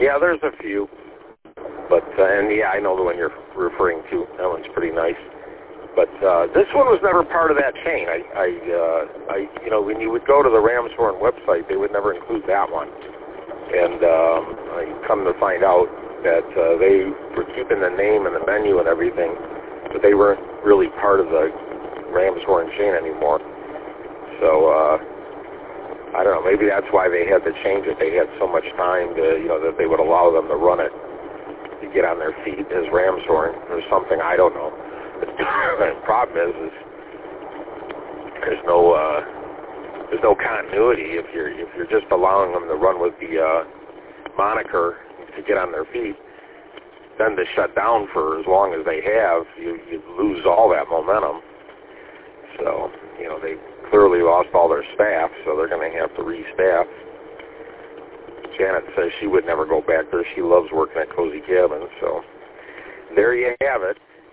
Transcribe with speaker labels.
Speaker 1: Yeah, there's a few. But, and yeah, I know the one you're referring to. That one's pretty nice. But this one was never part of that chain. You know, when you would go to the Ramshorn website, they would never include that one. And I come to find out that they were keeping the name and the menu and everything, but they weren't really part of the Ramshorn chain anymore. So, I don't know, maybe that's why they had to change it. They had so much time to, you know, that they would allow them to run it, to get on their feet as Ramshorn or something, I don't know. The problem is there's no continuity if you're just allowing them to run with the moniker to get on their feet. Then to shut down for as long as they have, you lose all that momentum. So, you know, they clearly lost all their staff, so they're going to have to restaff. Janet says she would never go back there. She loves working at Cozy Cabin. So there you have it.